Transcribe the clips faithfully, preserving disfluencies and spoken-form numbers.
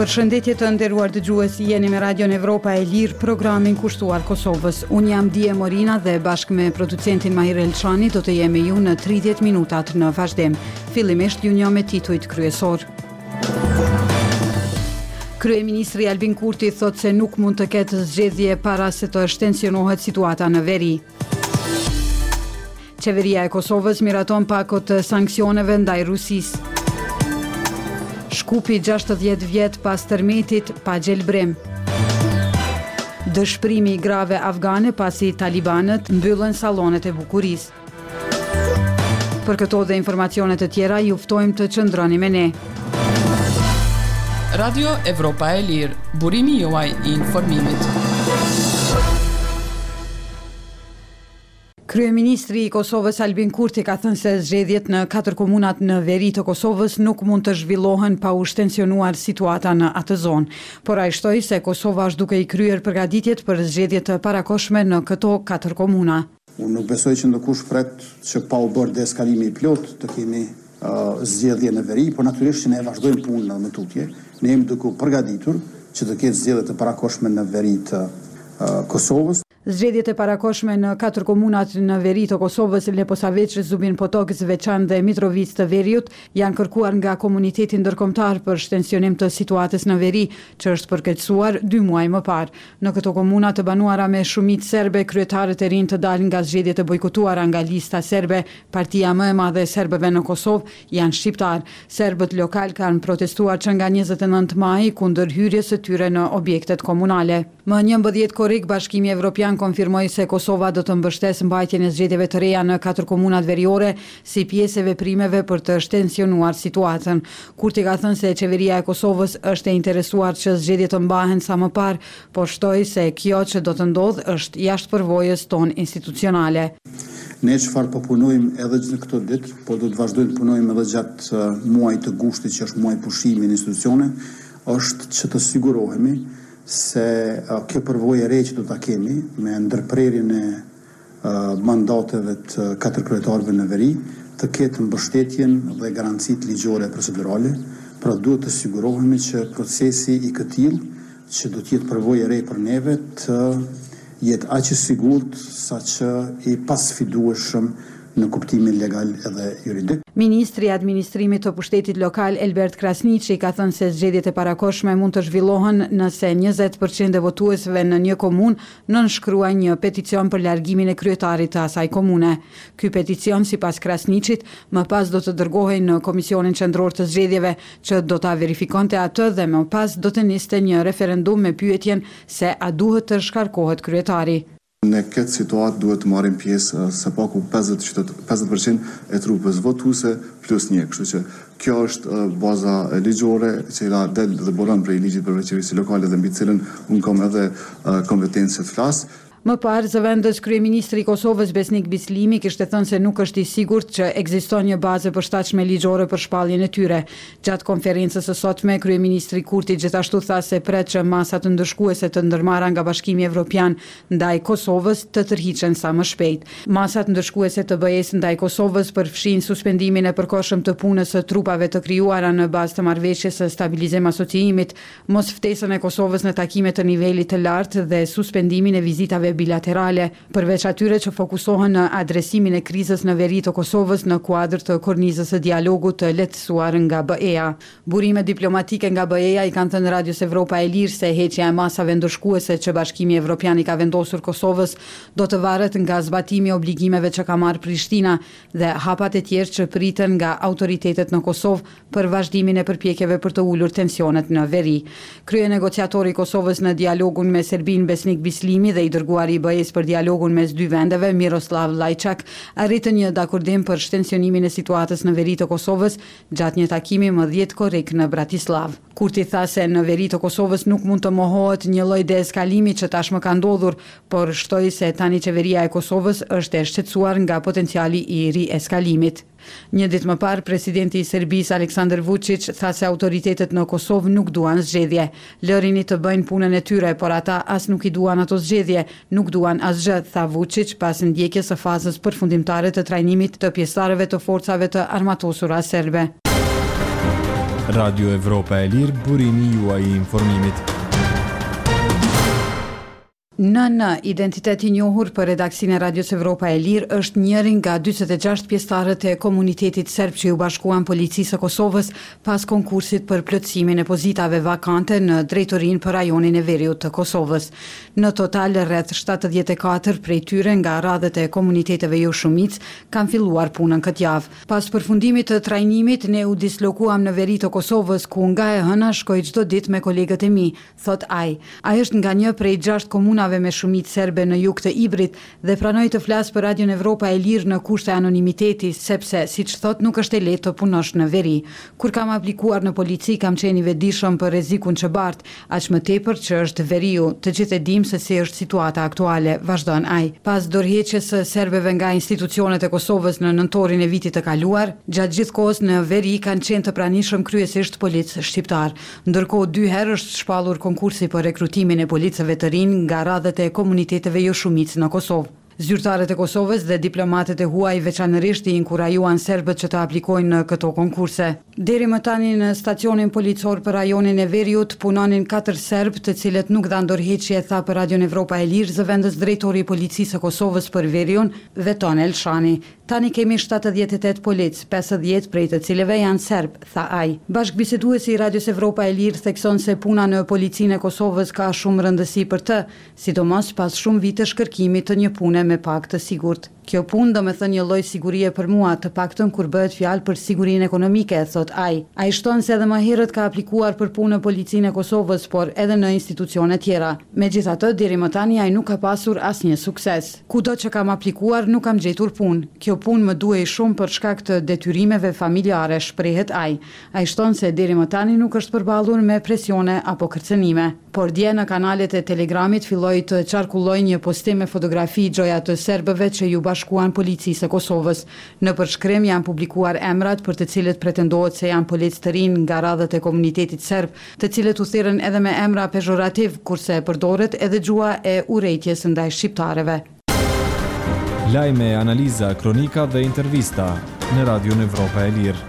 Përshëndetje të nderuar dëgjues, jeni me Radion Evropa e Lirë, programin kushtuar Kosovës. Unë jam Dije Morina dhe bashkë me producentin Mahir Elçani do të jemi ju në tridhjetë minutat në vazhdim. Fillimisht ju njoh me titujt kryesor. Kryeministri Albin Kurti thot se nuk mund të ketë zgjedhje para se të shtensionohet situata në veri. Qeveria e Kosovës miraton pakot të sanksioneve ndaj Rusisë. Shkupi gjashtëdhjetë vjet pas tërmetit pa gjelbrim. Dëshprimi grave afgane pasi talibanët mbyllën sallonet e bukurisë. Për këto dhe informacione të tjera ju ftojmë të qëndroni me ne. Radio Evropa e Lirë, burimi juaj i informimit. Kryeministri i Kosovës Albin Kurti ka thënë se zgjedhjet në katër komunat në veri të Kosovës nuk mund të zhvillohen pa u shtensionuar situata në atë zonë, por ai shtoi se Kosova është duke i kryer përgatitjet për zgjedhje të parakohshme në këto katër komuna. Unë nuk besoj që ndonkush pret që pa u bërë deeskalimi i plot të kemi uh, zgjedhje në veri, por natyrisht që ne vazhdojmë punën në tutje. Ne jemi duke u përgatitur që të ketë zgjedhje të parakohshme në veri të uh, Kosovës. Zgjedhjet e parakohshme në katër komunat në veri të Kosovës, Leposaveç, Zubin Potok, Zveçan dhe Mitrovic të Veriut, janë kërkuar nga komuniteti ndërkombëtar për shtensionim të situatës në veri, që është përkeqësuar dy muaj më parë. Në këto komuna të banuara me shumicë serbe, kryetarët e rinj të dalin nga zgjedhjet e bojkotuara nga lista serbe, partia më e madhe e serbëve në Kosovë janë shqiptar. Serbët lokal kanë protestuar që nga njëzet e nëntë maj kundër hyrjes së tyre në objektet komunale. Më njëmbëdhjetë korrik, Bashkimi Evropian konfirmoi se Kosova do të mbështesë mbajtjen e zgjedhjeve të reja në katër komunat veriore si pjesë e veprimeve për të shtensionuar situatën. Kurti ka thënë se qeveria e Kosovës është e interesuar që zgjedhjet të mbahen sa më parë, por shtoi se kjo që do të ndodhë është jashtë përvojës tonë institucionale. Ne çfarë po punojmë edhe në këto ditë, po do të vazhdojmë të punojmë edhe gjatë uh, muajit të gushtit, që është muaj pushimi në institucione, është që të sigurohemi se uh, kjo përvojë e re që do ta kemi me ndërprerjen e uh, mandateve të katër kryetarëve në veri të ketë mbështetjen dhe garancitë ligjore procedurale, pra duhet të sigurohemi që procesi i këtillë që do të jetë përvojë e re për neve të jetë aq i sigurt saqë i pasfidueshëm në kuptimin legal edhe juridik. Ministri i Administrimit të Pushtetit Lokal Elbert Krasniqi ka thënë se zgjedhjet e parakohshme mund të zhvillohen nëse njëzet përqind e votuesve në një komunë nënshkruajnë një peticion për largimin e kryetarit të asaj komune. Ky peticion, sipas Krasniqit, më pas do të dërgohej në Komisionin Qendror të Zgjedhjeve, që do ta verifikonte atë dhe më pas do të niste një referendum me pyetjen se a duhet të shkarkohet kryetari. Në këtë situatë duhet të marrim pjesë së paku pesëdhjetë përqind e trupës votuese plus një, kështu që kjo është baza ligjore që la del dhe boron prej ligjit për qeverisë lokale dhe mbi të cilën unë kam edhe kompetencë të flas. Më parë, zëvendës kryeministri i Kosovës Besnik Bislimi kishte thënë se nuk është i sigurt që ekziston një bazë e përshtatshme ligjore për shpalljen e tyre. Gjatë konferencës së sotme, kryeministri Kurti gjithashtu tha se pret që masat ndëshkuese të ndërmarra nga Bashkimi Evropian ndaj Kosovës të tërhiqen sa më shpejt. Masat ndëshkuese të B E-s ndaj Kosovës përfshin suspendimin e përkohshëm të punës së trupave të krijuara në bazë të marrëveshjes së stabilizim asociimit, mosftesën e Kosovës në takime të nivelit të lartë dhe suspendimin e vizitave bilaterale, përveç atyre që fokusohen në adresimin e krizës në veri të Kosovës në kuadër të kornizës së dialogut të lehtësuar nga B E-a. Burime diplomatike nga B E-a i kanë thënë Radios Evropa e Lirë se heqja e masave ndëshkuese që Bashkimi Evropian i ka vendosur Kosovës do të varet nga zbatimi i obligimeve që ka marrë Prishtina dhe hapat e tjerë që priten nga autoritetet në Kosovë për vazhdimin e përpjekjeve për të ulur tensionet në veri. Kryenegociatori i Kosovës në dialogun me Serbin Besnik Bislimi dhe i dërguar i B E-s për dialogun mes dy vendeve, Miroslav Lajçak, arritën një dakordim për shtensionimin e situatës në veri të Kosovës gjatë një takimi më dhjetë korrik në Bratislav. Kurti tha se në veri të Kosovës nuk mund të mohohet një lloj deeskalimi që tashmë ka ndodhur, por shtoi se tani qeveria e Kosovës është e shqetësuar nga potenciali i rieskalimit. Një ditë më parë, presidenti i Serbisë Aleksandar Vučić tha se autoritetet në Kosovë nuk duan zgjedhje. Lërini të bëjnë punën e tyre, por ata as nuk i duan ato zgjedhje, nuk duan asgjë, tha Vučić pas ndjekjes së fazës përfundimtare të trajnimit të pjesëtarëve të forcave të armatosura serbe. Radio Evropa e Lirë, burimi juaj i informimit. Në identiteti i njohur për redaksinë e Radios Evropa e Lirë është njëri nga dyzet e gjashtë pjesëtarët e komunitetit serb që u bashkuan policisë së Kosovës pas konkursit për plotësimin e pozitave vakante në drejtorinë për rajonin e Veriut të Kosovës. Në total rreth shtatëdhjetë e katër prej tyre nga radhët e komuniteteve jo shumic kanë filluar punën këtë javë. Pas përfundimit të trajnimit ne u dislokuam në veri të Kosovës ku nga e hëna shkoj çdo ditë me kolegët e mi, thot ai. Ai është nga një prej gjashtë komunave me shumicë serbe në jug të Ibrit dhe pranoi të flasë për Radion Evropa e Lirë në kushte anonimiteti sepse, siç thot, nuk është e lehtë të punosh në veri. Kur kam aplikuar në polici kam qenë i vetëdijshëm për rrezikun që bart, aq më tepër që është veriu. Të gjithë e dim se si është situata aktuale, vazhdon ai. Pas dorëheqjes së serbeve nga institucionet e Kosovës në nëntorin e vitit të kaluar, gjatë gjithë kohës në veri kanë qenë të pranishëm kryesisht policë shqiptar. Ndërkohë dy herë është shpallur konkursi për rekrutimin e policëve të rinj nga radhët e komuniteteve jo shumicë në Kosovë. Zyrtarët e Kosovës dhe diplomatët e huaj veçanërisht i inkurajuan serbët që të aplikojnë në këto konkurse. Deri më tani në stacionin policor për rajonin e Veriut punonin katër serb, të cilët nuk dhanë dorëheqje, tha për Radion Evropa e Lirë zëvendës drejtori i policisë së Kosovës për Veriun, Veton Elshani. Tani kemi shtatëdhjetë e tetë polic, pesëdhjetë prej të cilëve janë serb, tha ai. Bashkëbiseduesi i Radios Evropa e Lirë thekson se puna në policinë e Kosovës ka shumë rëndësi për të, sidomos pas shumë vitesh kërkimit të një pune me pak të sigurt. Kjo punë do me thënë një lloj sigurie për mua, të paktën kur bëhet fjalë për sigurinë ekonomike, thot ai. Ai shton se edhe më herët ka aplikuar për punë në policinë e Kosovës, por edhe në institucione tjera. Megjithatë, deri më tani ai nuk ka pasur asnjë sukses. Kudo që kam aplikuar nuk kam gjetur punë. Kjo punë më duhej shumë për shkak të detyrimeve familjare, shprehet ai. Ai shton se deri më tani nuk është përballur me presione apo kërcënime. Por dje në kanalet e Telegramit filloi të qarkulloj një postim me fotografi gjoja të serbëve që ju bashkuan policisë së Kosovës. Në përshkrim janë publikuar emrat për të cilët pretendohet se janë policë të rinj nga radhët e komunitetit serb, të cilët u thirrën edhe me emra pejorativ, kurse përdoret edhe gjuha e urrejtjes ndaj shqiptarëve. Lajme, analiza, kronika dhe intervista në Radion Evropa e Lirë.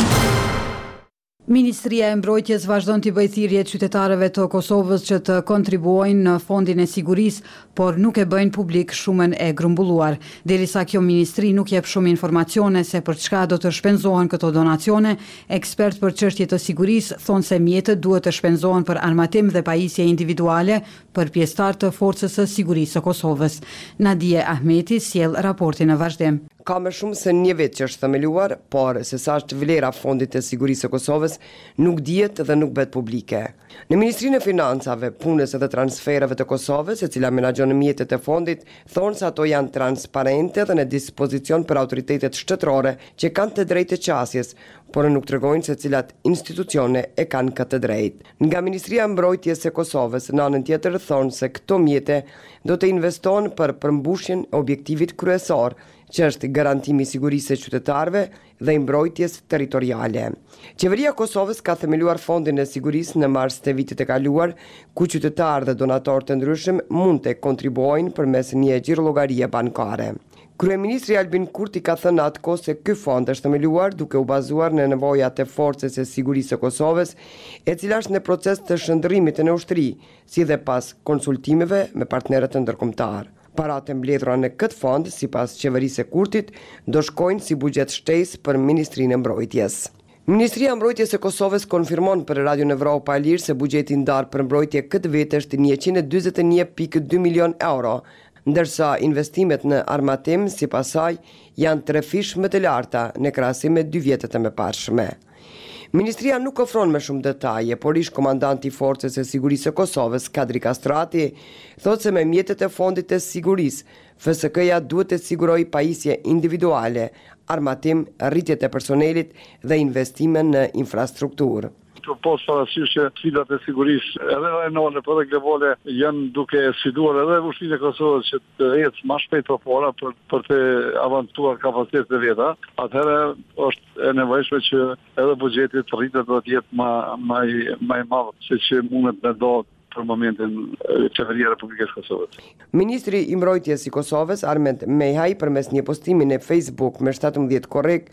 Ministria e Mbrojtjes vazhdon t'i bëjë thirrje qytetarëve të Kosovës që të kontribuojnë në fondin e sigurisë, por nuk e bëjnë publik shumën e grumbulluar. Derisa kjo ministri nuk jep shumë informacione se për çka do të shpenzohen këto donacione, ekspert për çështje të sigurisë thonë se mjetët duhet të shpenzohen për armatim dhe pajisje individuale për pjesëtar të forcës së sigurisë së Kosovës. Nadije Ahmeti sjell raportin në vazhdim. Ka më shumë se një vit që është themeluar, por se sa është vlera fondit të sigurisë së Kosovës nuk dihet dhe nuk bëhet publike. Në Ministrinë e Financave, Punës dhe Transfereve të Kosovës, e cila menaxhon mjetet e fondit, thonë se ato janë transparente dhe në dispozicion për autoritetet shtetërore që kanë të drejtë të qasjes, por nuk tregojnë se cilat institucione e kanë këtë drejtë. Nga Ministria e Mbrojtjes së Kosovës, në anën tjetër thonë se këto mjete do të investohen për përmbushjen e objektivit kryesor, që është garantimi i sigurisë së qytetarëve dhe i mbrojtjes territoriale. Qeveria e Kosovës ka themeluar fondin e sigurisë në mars të vitit të kaluar, ku qytetarë dhe donatorë të ndryshëm mund të kontribuojnë përmes një xhirollogarie bankare. Kryeministri Albin Kurti ka thënë atko se ky fond është themeluar duke u bazuar në nevojat e forcës së sigurisë së Kosovës, e cila është në proces të shndërrimit në ushtri, si dhe pas konsultimeve me partnerët ndërkombëtar. Paratë mbledhura në këtë fond, sipas qeverisë së Kurtit, do shkojnë si buxhet shtesë për Ministrinë e Mbrojtjes. Ministria e Mbrojtjes së Kosovës konfirmon për Radion Evropa e Lirë se buxheti ndar për mbrojtje këtë vit është njëqind e dyzet e një pikë dy milion euro, ndërsa investimet në armatim sipas saj janë tre fish më të larta në krahasim me dy vjetët e mëparshme. Ministria nuk ofron më shumë detaje, por ish komandanti i Forcës së Sigurisë së Kosovës, Kadri Kastrati, thotë se me mjetet e fondit të sigurisë, F S K-ja duhet të sigurojë pajisje individuale, armatim, rritjet e personelit dhe investime në infrastrukturë. Të posë parasysh që sfidat e sigurisë edhe rajonale për dhe globale janë duke sfiduar edhe ushtrinë e Kosovës që të ecë më shpejt përpara për, për të avantuar kapacitetet e veta. Atëherë është e nevojshme që edhe buxheti të rritet dhe të jetë më më më i madh se që mundet me do për momentin qeveria e Republikës së Kosovës. Ministri i Mbrojtjes i Kosovës, Armend Mehaj, përmes një postimi në Facebook me shtatëmbëdhjetë korrik,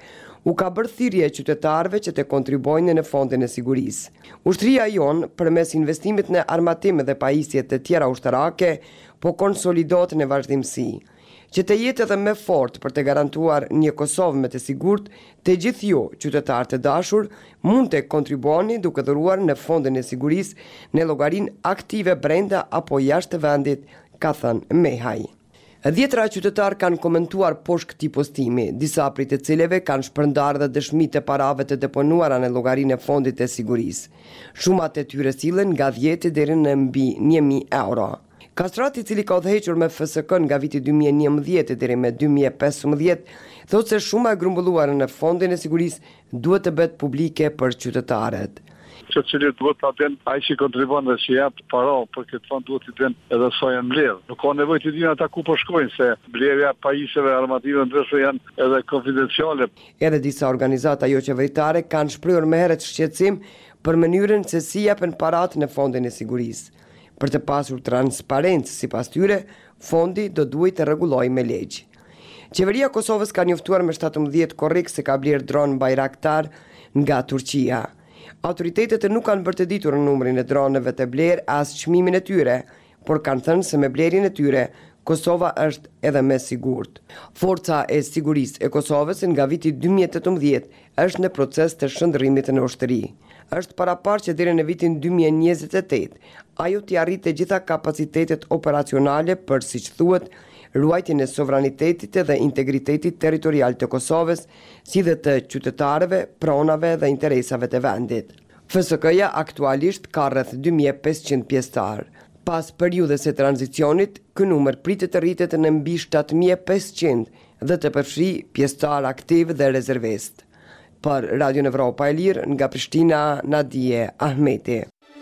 u ka bërë thirrje qytetarëve që të kontribuojnë në fondin e sigurisë. Ushtria jon, përmes investimit në armatim dhe pajisje të tjera ushtarake, po konsolidohet në vazhdimsi, që të jetë edhe më fort për të garantuar një Kosovë më të sigurt. Të gjithë ju, qytetarë të dashur, mund të kontribuoni duke dhuruar në fondin e sigurisë në llogarinë aktive brenda apo jashtë vendit, ka thënë Mehaj. Dhjetra qytetarë kanë komentuar poshtë këtij postimi, disa prej të cilëve kanë shpërndarë dhe dëshmi të parave të deponuara në llogarinë e fondit të sigurisë. Shumat e tyre sillen nga dhjetë deri në mbi një mijë euro. Kastrati, i cili ka udhëhequr me F S K-n nga viti dy mijë e njëmbëdhjetë deri me dy mijë e pesëmbëdhjetë, thotë se shuma e grumbulluar në fondin e sigurisë duhet të bëhet publike për qytetarët. Që cilit duhet të aten, a i që kontribon dhe që jep para, për këtë fond duhet të den edhe sa janë mbledh. Nuk ka nevojë të dinë ata ku po shkojnë, se mbledhja pajisjeve armative ndryshe janë edhe konfidenciale. Edhe disa organizata jo qeveritare kanë shprehur më herët shqetësim për mënyrën se si japen paratë në fondin e sigurisë. Për të pasur transparencë sipas tyre, fondi do duhet të rregullojë me ligj. Qeveria e Kosovës ka njoftuar me shtatëmbëdhjetë korrik se ka bler dron Bayraktar nga Turqia. Autoritetet nuk kanë bërë të ditur numrin e droneve të blerë as çmimin e tyre, por kanë thënë se me blerjen e tyre Kosova është edhe më sigurt. Forca e sigurisë e Kosovës nga viti dy mijë e tetëmbëdhjetë është në proces të shndërrimit në ushtri. Është paraparë që deri në vitin dy mijë e njëzet e tetë ajo t'i arritë të gjitha kapacitetet operacionale për, siç thuhet, ruajtjen e sovranitetit dhe integritetit territorial të Kosovës, si dhe të qytetarëve, pronave dhe interesave të vendit. F S K-ja aktualisht ka rreth dy mijë e pesëqind pjesëtar. Pas periudhës së tranzicionit, ky numër pritet të rritet në mbi shtatë mijë e pesëqind dhe të përfshi pjesëtar aktiv dhe rezervist. Për Radio Evropa e Lirë, nga Prishtina, Nadije Ahmeti.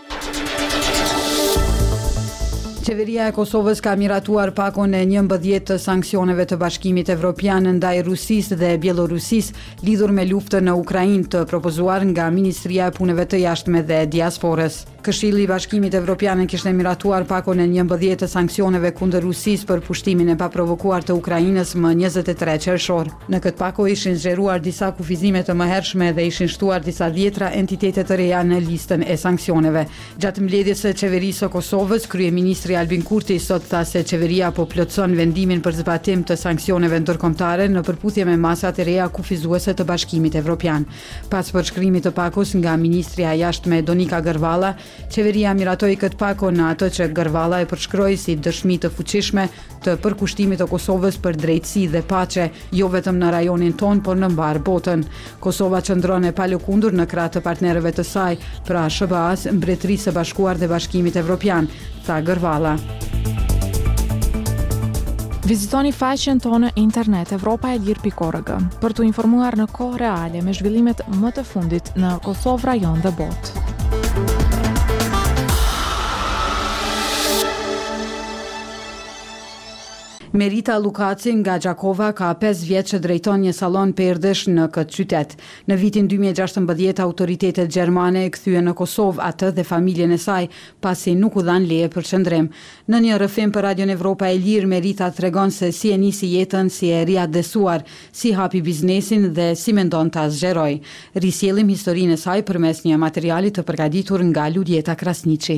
Qeveria e Kosovës ka miratuar pakon e njëmbëdhjetë të sanksioneve të Bashkimit Evropian ndaj Rusisë dhe Bielorusisë lidhur me luftën në Ukrainë, të propozuar nga Ministria e Punëve të Jashtme dhe Diasporës. Këshilli i Bashkimit Evropian kishte miratuar pakon e njëmbëdhjetë të sanksioneve kundër Rusisë për pushtimin e paprovokuar të Ukrainës më njëzet e tre qershor. Në këtë pako ishin zgjeruar disa kufizime të mëhershme dhe ishin shtuar disa dhjetra entitete të reja në listën e sanksioneve. Gjatë mbledhjes së qeverisë së Kosovës, kryeministri Albin Kurti sot tha se qeveria po plotson vendimin për zbatim të sanksioneve ndërkombëtare në përputhje me masat e reja kufizuese të Bashkimit Evropian. Pas përshkrimit të pakos nga ministria e jashtme Donika Gërvalla, qeveria miratoi këtë pako në atë që Gërvalla e përshkroi si dëshmi të fuqishme të përkushtimit të Kosovës për drejtësi dhe paqe, jo vetëm në rajonin ton, por në mbar botën. Kosova qëndron e palëkundur në krah të partnerëve të saj, pra S B A-s, Mbretërisë së Bashkuar dhe Bashkimit Evropian, tha Gërvalla. Vizitoni faqen tonë internet evropa e lirë pikë org për të informuar në kohë reale me zhvillimet më të fundit në Kosovë, rajon dhe botë. Merita Lukaci nga Gjakova ka pesë vjet që drejton një sallon perdesh në këtë qytet. Në vitin dy mijë e gjashtëmbëdhjetë autoritetet gjermane e kthyen në Kosovë atë dhe familjen e saj, pasi nuk u dhan leje për qëndrim. Në një rrëfim për Radio Evropa e Lirë, Merita tregon se si e nisi jetën, si e riadesuar, si hapi biznesin dhe si mendon ta zgjeroj. Risjellim historinë e saj përmes një materiali të përgatitur nga Luljeta Krasniqi.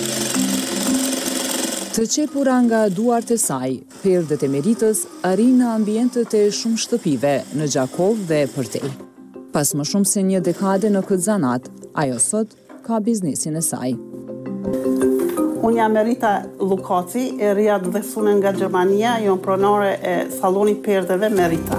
Të qepura nga duart e saj, perdet e Meritës arrin në ambientet e shumë shtëpive në Gjakov dhe përtej. Pas më shumë se një dekade në këtë zanat, ajo sot ka biznesin e saj. Unë jam Merita Lukaci, e riadhesune nga Gjermania, jam pronare e salonit perdeve Merita.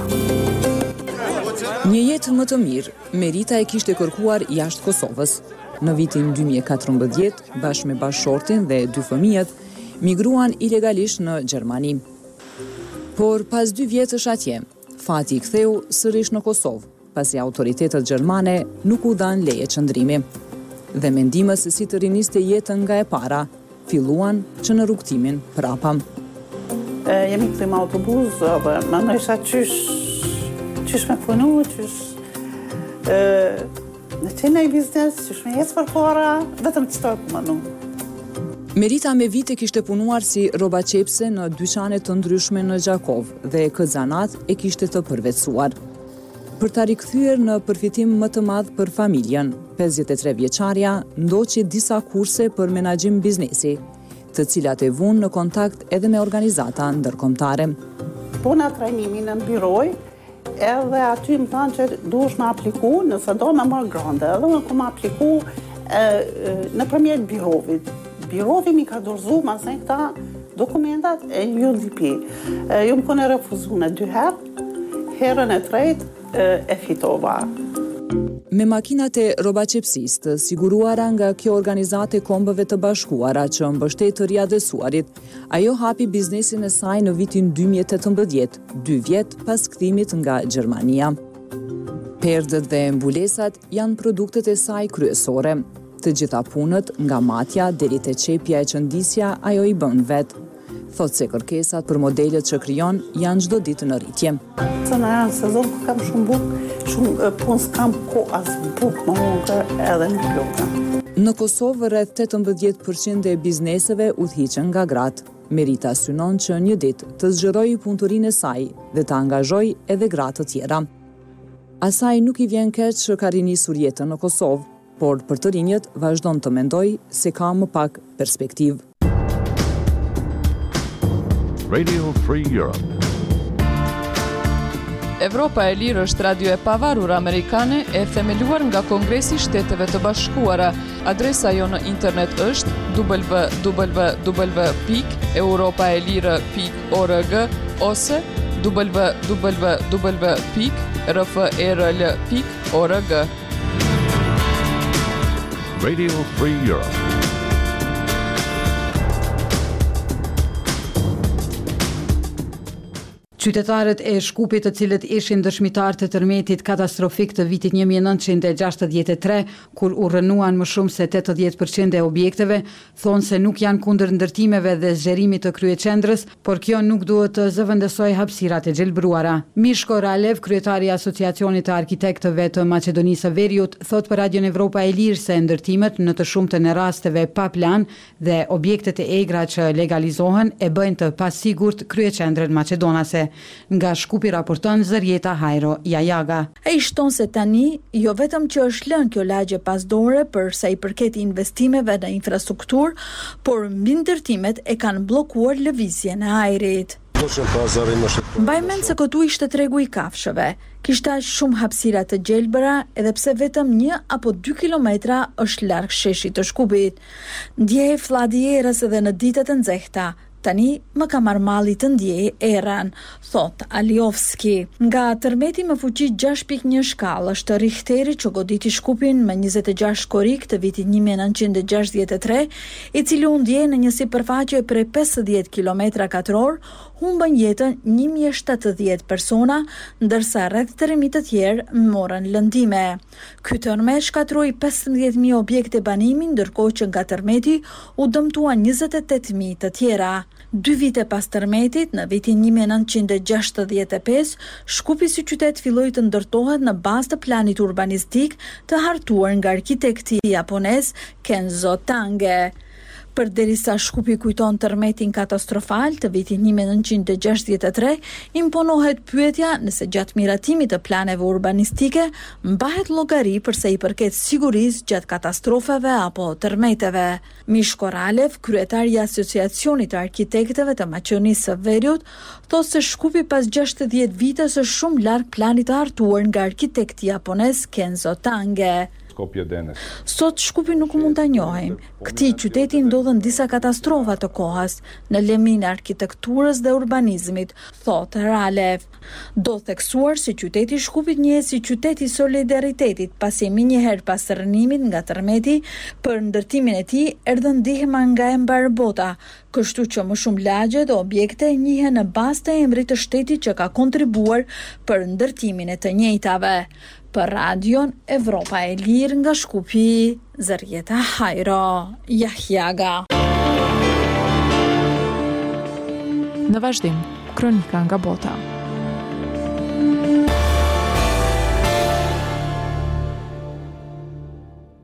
Një jetë më të mirë, Merita e kishte kërkuar jashtë Kosovës. Në vitin dy mijë e katërmbëdhjetë, bashkë me bashkëshortin dhe dy fëmijët, migruan ilegalisht në Gjermani. Por pas dy vjetësh atje, fati i ktheu sërish në Kosovë, pasi autoritetet gjermane nuk u dhan leje qëndrimi. Dhe mendimës se si të riniste jetën nga e para, filluan që në rrugtimin prapa. E, jemi këtë me autobus, dhe më nësha qysh, qysh me punu, qysh e, në qenë i biznes, qysh me jesë për para, vetëm qëto e pëmënu. Merita me vite kishte punuar si roba qepse në dyqane të ndryshme në Gjakov dhe këtë zanat e kishte të përvetësuar. Për ta rikthyer në përfitim më të madh për familjen, pesëdhjetë e tre vjeçarja ndoqi disa kurse për menaxhim biznesi, të cilat e vunë në kontakt edhe me organizata ndërkombëtare. Puna trajnimin në biroj, edhe aty më thanë që duhesh me apliku, nëse do me marrë grande, edhe më kom apliku e, e, në përmjet birovit. Birovi mi ka dorëzu masen këta dokumentat e U D P. E, ju më kone refuzu në dy herë, herën e tretë e, e fitova. Me makinat e robaqepsisë të siguruara nga kjo organizate kombëve të bashkuara që mbështet të riadhesuarit, ajo hapi biznesin e saj në vitin dy mijë e tetëmbëdhjetë, dy vjet pas kthimit nga Gjermania. Perdët dhe mbulesat janë produktet e saj kryesore. Të gjitha punët, nga matja deri te çepja e qëndisja, ajo i bën vet. Thot se kërkesat për modelet që krijon janë çdo ditë në rritje. Se në janë sezon ku kam shumë bukë, shumë punë s'kam ko as bukë më mungë edhe në plukë. Në Kosovë rreth tetëmbëdhjetë përqind e bizneseve udhëhiqen nga gratë. Merita synon që një ditë të zgjerojë punëturinë e saj dhe të angazhojë edhe gratë të tjera. Asaj nuk i vjen keq që ka rinisur jetën në Kosovë, por për të rinjët vazhdon të mendoj se ka më pak perspektivë. Radio Free Europe. Evropa e Lirë është radio e pavarur amerikane e themeluar nga Kongresi i Shteteve të Bashkuara. Adresa jo në internet është w w w pikë europaelire pikë org ose w w w pikë r f e r l pikë org. Radio Free Europe. Qytetarët e Shkupit, të cilët ishin dëshmitar të tërmetit katastrofik të vitit një mijë e nëntëqind e gjashtëdhjetë e tre, kur u rënuan më shumë se tetëdhjetë përqind e objekteve, thonë se nuk janë kundër ndërtimeve dhe zgjerimit të kryeqendrës, por kjo nuk duhet të zëvendësoj hapësirat e gjelbruara. Mishko Ralev, kryetari i Asociacionit të Arkitektëve të Maqedonisë së Veriut, thot për Radion Evropa e Lirë se ndërtimet në të shumtën e rasteve pa plan dhe objektet e egra që legalizohen e bëjnë të pasigurt kryeqendrën maqedonase. Nga Shkupi raporton Zërjeta Hajro Jajaga. Ai shton se tani jo vetëm që është lënë kjo lagje pasdore për sa i përket investimeve në infrastrukturë, por mbi ndërtimet e kanë bllokuar lëvizjen e ajrit. Mbaj mend se këtu ishte tregu i kafshëve. Kishte aq shumë hapësira të gjelbëra, edhe pse vetëm një apo dy kilometra është larg sheshit të Shkupit. Ndjej flladi i erës edhe në ditët e nxehta. Tani më ka marrë malli të ndjej erën, thot Aliovski. Nga tërmeti me fuqi gjashtë pikë një shkallë është Richteri që goditi Shkupin me njëzet e gjashtë korik të vitit një mijë e nëntëqind e gjashtëdhjetë e tre, i cili u ndjej në një sipërfaqe prej pesëdhjetë kilometra katror, humbën jetën një mijë e shtatëdhjetë persona, ndërsa rreth tre mijë të tjerë morën lëndime. Ky tërmet shkatroi pesëmbëdhjetë mijë objekte banimi, ndërkohë që nga tërmeti u dëmtuan njëzet e tetë mijë të tjera. Dy vite pas tërmetit, në vitin një mijë e nëntëqind e gjashtëdhjetë e pesë, Shkupi si qytet filloi të ndërtohet në bazë të planit urbanistik të hartuar nga arkitekti japonez Kenzo Tange. Përderisa Shkupi kujton tërmetin katastrofal të vitit një mijë e nëntëqind e gjashtëdhjetë e tre, imponohet pyetja nëse gjatë miratimit të planeve urbanistike mbahet llogari përsa i përket sigurisë gjatë katastrofave apo tërmeteve. Mishko Ralev, kryetari i Asociacionit të Arkitektëve të Maqedonisë së Veriut, thotë se Shkupi pas gjashtëdhjetë vitës është shumë larg planit të hartuar nga arkitekti japonez Kenzo Tange. Sot Shkupi nuk mund ta njohim. Këtij qyteti ndodhen disa katastrofa të kohës në lemin e arkitekturës dhe urbanizmit, thot Ralev. Do theksuar se qyteti Shkupit njihet si qyteti i solidaritetit, pasi më një herë pas rënimit nga tërmeti, për ndërtimin e tij erdhën ndihma nga e mbar bota, kështu që më shumë lagje dhe objekte njihen në bazë të emrit të shtetit që ka kontribuar për ndërtimin e të njëjtave. Për Radion Evropa e Lirë nga Shkupi, Zërjeta Hajro Jajaga. Në vazhdim, kronika nga bota.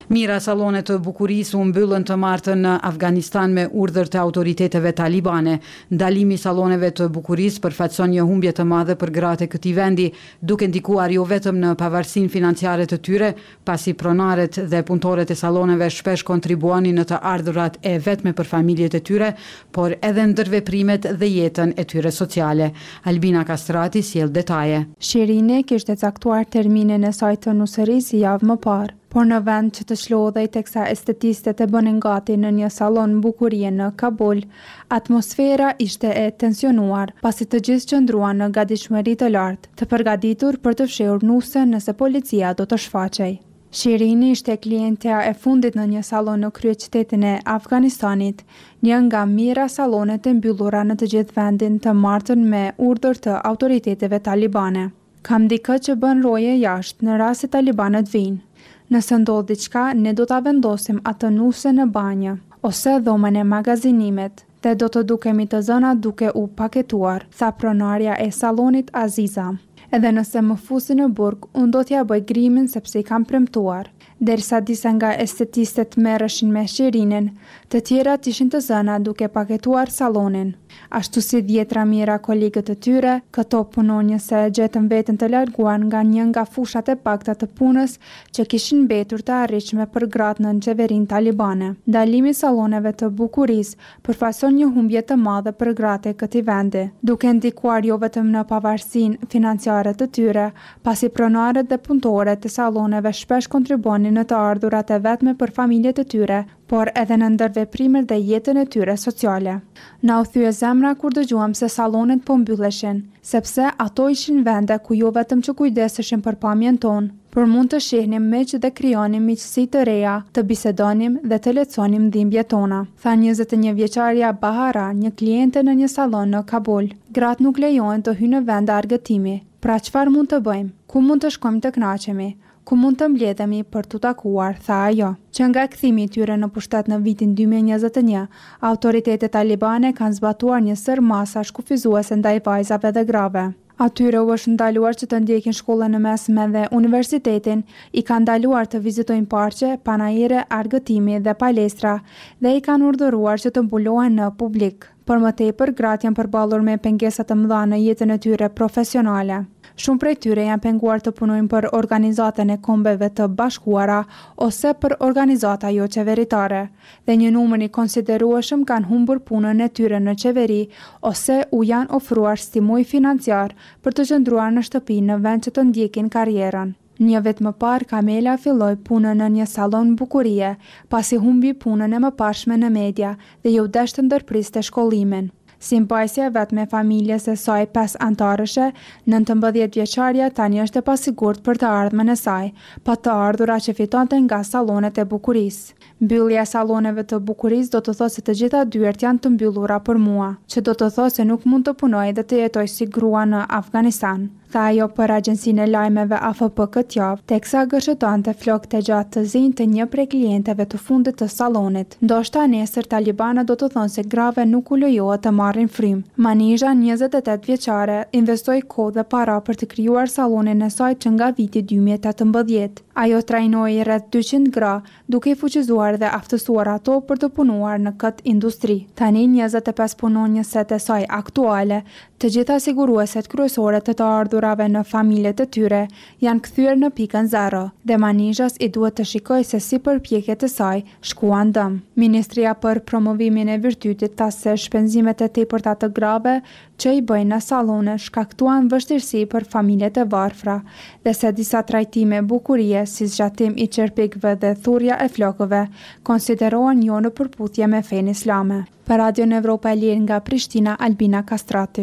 Mira sallone të bukurisë u mbyllën të martën në Afganistan me urdhër të autoriteteve talibane. Ndalimi i salloneve të bukurisë përfaqëson një humbje të madhe për gratë e këtij vendi, duke ndikuar jo vetëm në pavarësinë financiare të tyre, pasi pronarët dhe punëtorët e salloneve shpesh kontribuonin në të ardhurat e vetme për familjet e tyre, por edhe ndërveprimet dhe jetën e tyre sociale. Albina Kastrati sjell detaje. Shirini kishte caktuar terminin e saj të nusërisë javë më parë, por në vend që të shlodhej teksa estetistet e bënin gati në një salon bukurie në Kabul, atmosfera ishte e tensionuar, pasi të gjithë qëndruan në gatishmëri të lartë, të përgatitur për të fshehur nusën nëse policia do të shfaqej. Shirini ishte klientja e fundit në një salon në kryeqytetin e Afganistanit, një nga mira sallonet e mbyllura në të gjithë vendin të martën me urdhër të autoriteteve talibane. Kam dikë që bën roje jashtë në rast se talibanët vinë. Nëse ndodh diçka, ne do ta vendosim atë nuse në banjë ose dhomën e magazinimet dhe do të dukemi të zëna duke u paketuar, tha pronarja e sallonit Aziza. Edhe nëse më fusin në burg, unë do t'ja bëj grimin sepse i kam premtuar. Derisa disa nga estetistet merreshin me Shirinin, të tjerat ishin të zëna duke paketuar sallonin. Ashtu si dhjetra mira kolegët të tyre, këto punonjëse gjetën veten të larguar nga një nga fushat e pakta të punës që kishin mbetur të arritshme për gratë në qeverinë talibane. Ndalimi i salloneve të bukurisë përfaqëson një humbje të madhe për gratë e këtij vendi, duke ndikuar jo vetëm në pavarësinë financiare të tyre, pasi pronarët dhe punëtorët e salloneve shpesh kontribuonin në të ardhurat e vetme për familjet e tyre, por edhe në ndërveprimet dhe jetën e tyre sociale. Na u thye zemra kur dëgjuam se sallonet po mbylleshin, sepse ato ishin vende ku jo vetëm që kujdeseshin për pamjen tonë, por mund të shihnim miq dhe krijonim miqësi të reja, të bisedonim dhe të lehtësonim dhimbjet tona, tha njëzet e një vjeçaria Bahara, një kliente në një sallon në Kabul. Gratë nuk lejohen të hyjnë në vende argëtimi. Pra çfarë mund të bëjmë? Ku mund të shkojmë të kënaqemi? Ku mund të mbledhemi për t'u takuar, tha ajo. Që nga kthimi i tyre në pushtet në vitin dy mijë e njëzet e një, autoritetet talibane kanë zbatuar një sër masa shkufizuese ndaj vajzave dhe grave. Atyre u është ndaluar që të ndjekin shkollën e mesme dhe universitetin, i kanë ndaluar të vizitojnë parqe, panajere, argëtimi dhe palestra dhe i kanë urdhëruar që të mbulohen në publik. Por më tepër, gratë janë përballur me pengesa të mëdha në jetën e tyre profesionale. Shumë prej tyre janë penguar të punojnë për organizatën e kombeve të bashkuara ose për organizata jo qeveritare, dhe një numër i konsiderueshëm kanë humbur punën e tyre në qeveri ose u janë ofruar stimoj financiar për të qëndruar në shtëpi në vend që të ndjekin karrierën. Një vit më parë, Kamela filloi punën në një sallon bukurie, pasi humbi punën e mëparshme në media dhe ju desh të ndërpriste shkollimin. Si mbajtja e vetme e familjes së saj pesë antarëshe, nëntëmbëdhjetë vjeçaria tani është e pasigurt për të ardhmen e saj, pa të ardhura që fitonte nga sallonet e bukurisë. Mbyllja e salloneve të bukurisë do të thotë se të gjitha dyert janë të mbyllura për mua, që do të thotë se nuk mund të punoj dhe të jetoj si grua në Afganistan, tha ajo për agjencinë e lajmeve A F P këtë javë, teksa gërshëtonte flokët e gjatë të zinj të një prej klienteve të fundit të sallonit. Ndoshta nesër talibanët do të thonë se grave nuk u lejohet të marrin frym. Manizha, njëzet e tetë vjeçare, investoi kohë dhe para për të krijuar sallonin e saj që nga viti dy mijë e tetëmbëdhjetë. Ajo trajnoi rreth dyqind gra, duke i fuqizuar dhe aftësuar ato për të punuar në këtë industri. Tani njëzet e pesë punonjëset e saj aktuale, të gjitha sigurueset kryesore të të ardhurave në familjet e tyre, janë kthyer në pikën zero, dhe Manizhas i duhet të shikojë se si përpjekjet e saj shkuan dëm. Ministria për promovimin e virtytit tha se shpenzimet e tepërta të grave që i bëjnë në sallone shkaktuan vështirësi për familjet e varfra dhe se disa trajtime bukurie si zgjatim i çerpikëve dhe thurrja e flokëve konsiderohen jo në përputhje me fenë islame. Për Radion Evropa e Lirë nga Prishtina, Albina Kastrati.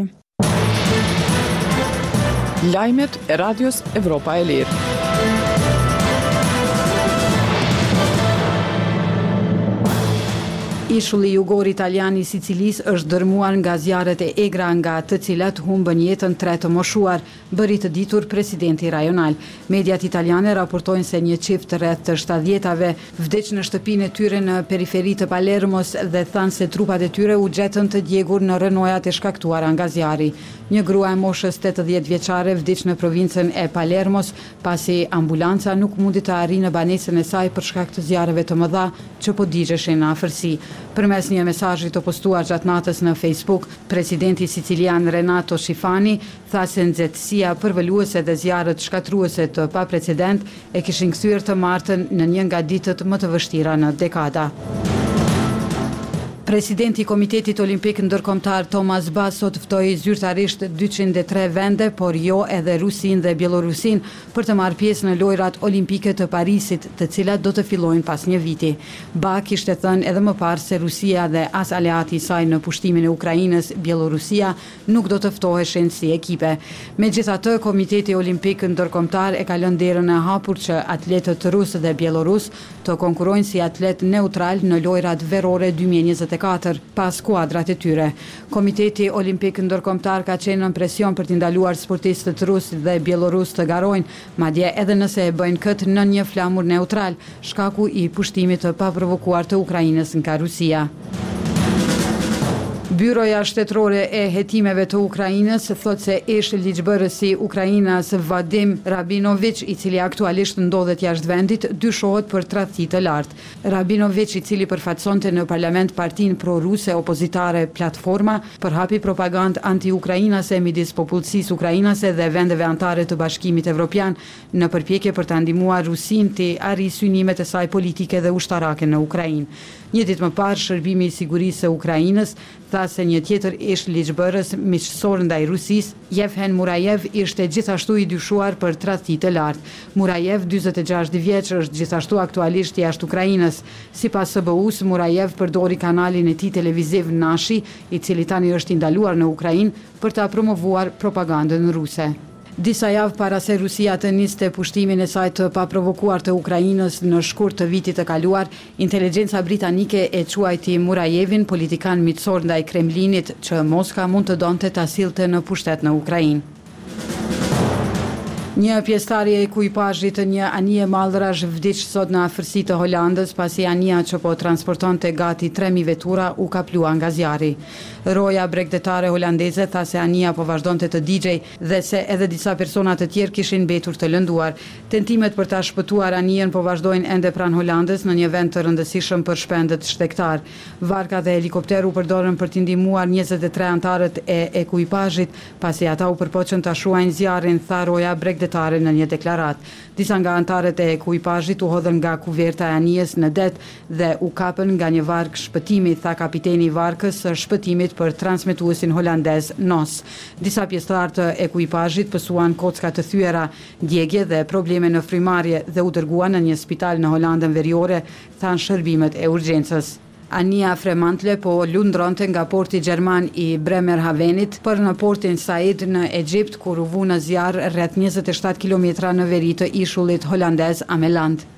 Lajmet e Radios Evropa e Lirë. Ishulli jugor italian i Sicilis është dërmuar nga zjarret e egra nga të cilat humbën jetën tre të moshuar, bëri të ditur presidenti rajonal. Mediat italiane raportojnë se një çift rreth të shtatdhjetave vdiq në shtëpinë e tyre në periferi të Palermos dhe thanë se trupat e tyre u gjetën të djegur në rënojat e shkaktuara nga zjarri. Një grua e moshës tetëdhjetë vjeçare vdiq në provincën e Palermos pasi ambulanca nuk mundi të arrijë në banesën e saj për shkak të zjarreve të mëdha që po digjeshin në afërsi. Përmes një mesazhi të postuar gjatë natës në Facebook, presidenti sicilian Renato Schifani tha se nxehtësia përvoluese dhe zjarret shkatruese të paprecedent e kishin kthyer të martën në një nga ditët më të vështira në dekada. Presidenti i Komitetit Olimpik Ndërkombëtar Thomas Bach sot ftoi zyrtarisht dyqind e tre vende, por jo edhe Rusinë dhe Bielorusinë, për të marrë pjesë në lojrat olimpike të Parisit, të cilat do të fillojnë pas një viti. Bach kishte thënë edhe më parë se Rusia dhe as aleati i saj në pushtimin e Ukrainës, Bielorusia, nuk do të ftoheshin si ekipe. Megjithatë, Komiteti Olimpik Ndërkombëtar e ka lënë derën e hapur që atletët rusë dhe bielorus të konkurrojnë si atlet neutral në lojrat verore dy mijë e njëzet e katër pas skuadrat e tyre. Komiteti Olimpik Ndërkombëtar ka qenë në presion për t'i ndaluar sportistët rusë dhe bielorus të garojnë, madje edhe nëse e bëjnë këtë në një flamur neutral, shkaku i pushtimit të paprovokuar të Ukrainës nga Rusia. Byroja shtetërore e hetimeve të Ukrainës thot se ish ligjbërësi Ukrainas Vadim Rabinović, i cili aktualisht ndodhet jashtë vendit, dyshohet për tradhti të lartë. Rabinović, i cili përfaqësonte në parlament partinë pro-ruse opozitare Platforma, përhapi propagandë anti-ukrainase midis popullsisë ukrainase dhe vendeve anëtare të Bashkimit Evropian në përpjekje për ta ndihmuar Rusinë të arrijë synimet e saj politike dhe ushtarake në Ukrainë. Një ditë më parë, Shërbimi i Sigurisë së Ukrainës tha se një tjetër ish ligjbërës miqësor ndaj Rusisë, Yevhen Murajev, ishte gjithashtu i dyshuar për tradhti të lartë. Murajev, dyzet e gjashtë vjeç, është gjithashtu aktualisht jashtë Ukrainës. Sipas S B U-s, Murajev përdori kanalin e tij televiziv Nashi, i cili tani është i ndaluar në Ukrainë, për ta promovuar propagandën ruse. Disa javë para se Rusia të niste pushtimin e saj të paprovokuar të Ukrainës në shkurt të vitit të kaluar, inteligjenca britanike e quajti Murajevin politikan miqësor ndaj Kremlinit që Moska mund të donte ta sillte në pushtet në Ukrainë. Një pjesëtari e ekuipazhit të një anije mallrash vdiq sot në afërsi të Holandës pasi anija që po transportonte gati tre mijë vetura u kaplua nga zjarri. Roja bregdetare holandeze tha se anija po vazhdonte të digjej dhe se edhe disa persona të tjerë kishin mbetur të lënduar. Tentimet për ta shpëtuar anijen po vazhdojnë ende pranë Holandës në një vend të rëndësishëm për shpendët shtektar. Varka dhe helikopteru përdorën për t'i ndihmuar njëzet e tre anëtarët e ekuipazhit pasi ata u përpoqën ta shuajnë zjarrin, tha roja bregdetare në një deklarat. Disa nga anëtarët e ekuipazhit u hodhën nga kuverta e anijes në det dhe u kapën nga një vark shpëtimi, tha kapiteni i varkës së shpëtimit për transmetuesin holandez N O S. Disa pjesëtar të ekuipazhit pësuan kocka të thyera, djegje dhe probleme në frymarrje dhe u dërguan në një spital në Holandën Veriore, thanë shërbimet e urgjencës. Anija Fremantle po lundronte nga porti gjerman i Bremerhavenit për në portin Said në Egjipt, kur u vu në zjarr rreth njëzet e shtatë kilometra në veri të ishullit holandez Ameland.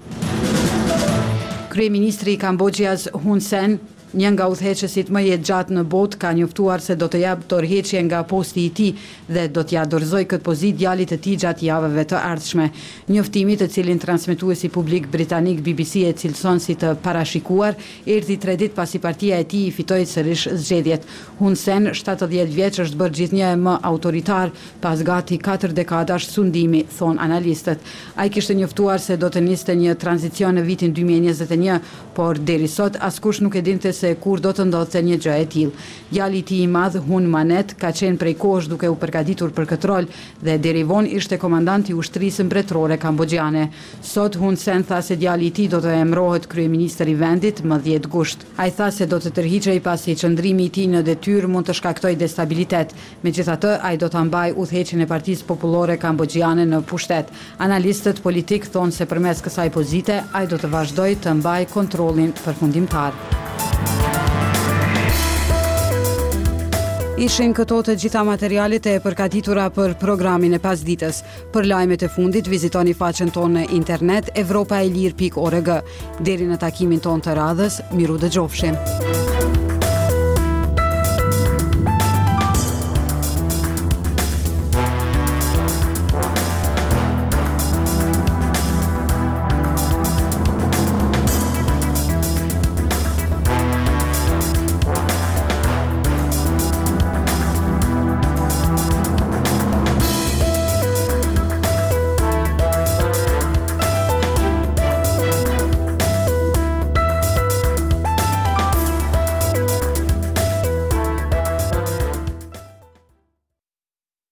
Kryeministri i Kambodgjas Hun Sen, një nga udhëheqësit më jetë gjatë në botë, ka njoftuar se do të jap dorëheqje nga posti i tij dhe do t'ja dorëzoj këtë pozitë djalit të tij gjatë javëve të ardhshme. Njoftimi, të cilin transmetuesi publik britanik B B C e cilëson si të parashikuar, erdhi tre ditë pasi partia e tij i fitoi sërish zgjedhjet. Hun Sen, shtatëdhjetë vjeç, është bërë gjithnjë më autoritar pas gati katër dekadash sundimi, thon analistët. Ai kishte njoftuar se do të niste një tranzicion në vitin dy mijë e njëzet e një, por deri sot askush nuk e dinte se kur do të ndodhte një gjë e tillë. Djali i tij i madh, Hun Manet, ka qenë prej kohësh duke u përgatitur për këtë rol dhe deri vonë ishte komandant i ushtrisë mbretërore kambodgjane. Sot Hun Sen tha se djali i tij do të emërohet kryeministër i vendit më dhjetë gusht. Ai tha se do të tërhiqej pasi qëndrimi i tij në detyrë mund të shkaktojë destabilitet. Megjithatë, ai do ta mbajë udhëheqjen e Partisë Popullore Kambodgjane në pushtet. Analistët politik thonë se përmes kësaj pozite ai do të vazhdojë të mbajë kontrollin përfundimtar. Ishin këto të gjitha materialet e përgatitura për programin e pasdites. Për lajmet e fundit, vizitoni faqen tonë në internet evropaelir pikë org. Deri në takimin tonë të radhës, miru dëgjofshim.